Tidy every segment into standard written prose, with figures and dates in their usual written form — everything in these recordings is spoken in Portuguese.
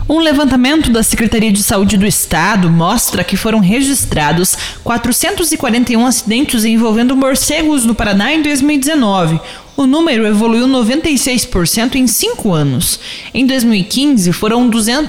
Um levantamento da Secretaria de Saúde do Estado mostra que foram registrados 441 acidentes envolvendo morcegos no Paraná em 2019. O número evoluiu 96% em 5 anos. Em 2015, foram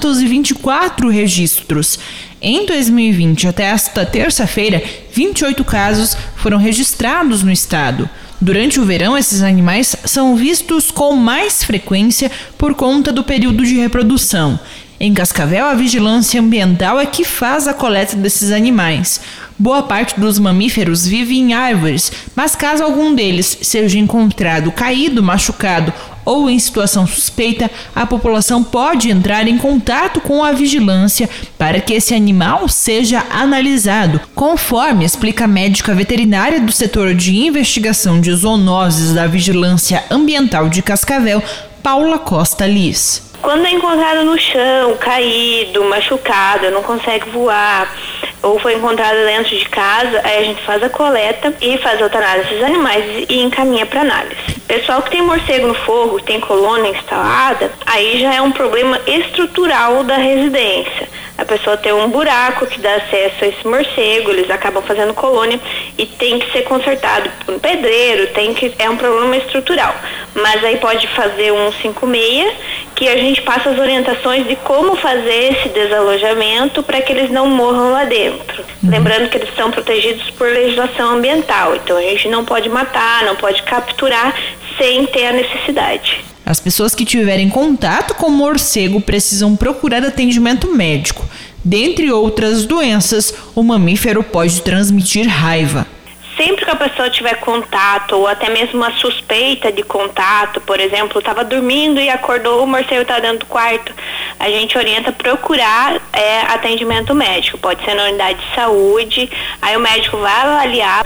224 registros. Em 2020, até esta terça-feira, 28 casos foram registrados no estado. Durante o verão, esses animais são vistos com mais frequência por conta do período de reprodução. Em Cascavel, a vigilância ambiental é que faz a coleta desses animais. Boa parte dos mamíferos vive em árvores, mas caso algum deles seja encontrado caído, machucado ou em situação suspeita, a população pode entrar em contato com a vigilância para que esse animal seja analisado, conforme explica a médica veterinária do setor de investigação de zoonoses da Vigilância Ambiental de Cascavel, Paula Costa Liz. Quando é encontrado no chão, caído, machucado, não consegue voar, ou foi encontrado dentro de casa, aí a gente faz a coleta e faz a eutanásio desses animais e encaminha para análise. Pessoal que tem morcego no forro, tem colônia instalada, aí já é um problema estrutural da residência. A pessoa tem um buraco que dá acesso a esse morcego, eles acabam fazendo colônia e tem que ser consertado por um pedreiro, é um problema estrutural. Mas aí pode fazer um 56, que a gente passa as orientações de como fazer esse desalojamento para que eles não morram lá dentro. Lembrando que eles são protegidos por legislação ambiental, então a gente não pode matar, não pode capturar sem ter a necessidade. As pessoas que tiverem contato com morcego precisam procurar atendimento médico. Dentre outras doenças, o mamífero pode transmitir raiva. Sempre que a pessoa tiver contato, ou até mesmo uma suspeita de contato, por exemplo, estava dormindo e acordou, o morcego está dentro do quarto, a gente orienta procurar atendimento médico. Pode ser na unidade de saúde, aí o médico vai avaliar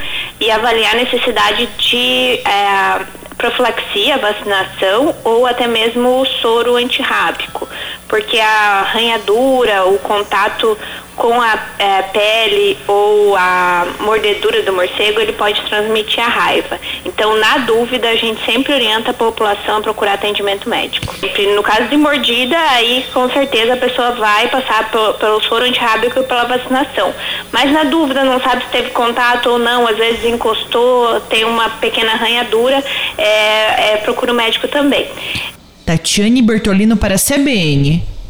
a necessidade de profilaxia, vacinação ou até mesmo o soro antirrábico, porque a arranhadura, o contato com a pele ou a mordedura do morcego, ele pode transmitir a raiva. Então, na dúvida, a gente sempre orienta a população a procurar atendimento médico. E no caso de mordida, aí com certeza a pessoa vai passar pelo soro antirrábico e pela vacinação. Mas na dúvida, não sabe se teve contato ou não, às vezes encostou, tem uma pequena arranhadura, procura o médico também. Tatiane Bertolino para a CBN.